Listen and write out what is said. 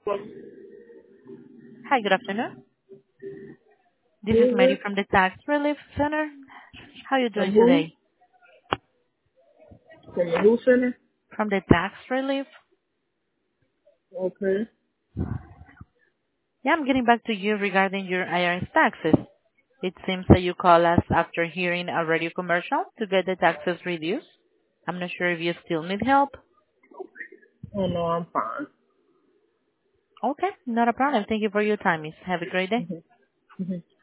Who Hi, good afternoon. This is is Mary this? from the Tax Relief Center. How are you From doing who? today? From the who center? From the Tax Relief? Okay. Yeah, I'm getting back to you regarding your IRS taxes. It seems that you call us after hearing a radio commercial to get the taxes reduced. I'm not sure if you still need help. Oh no, I'm fine. Okay, not a problem. Thank you for your time, miss. Have a great day. Hmm. Hmm.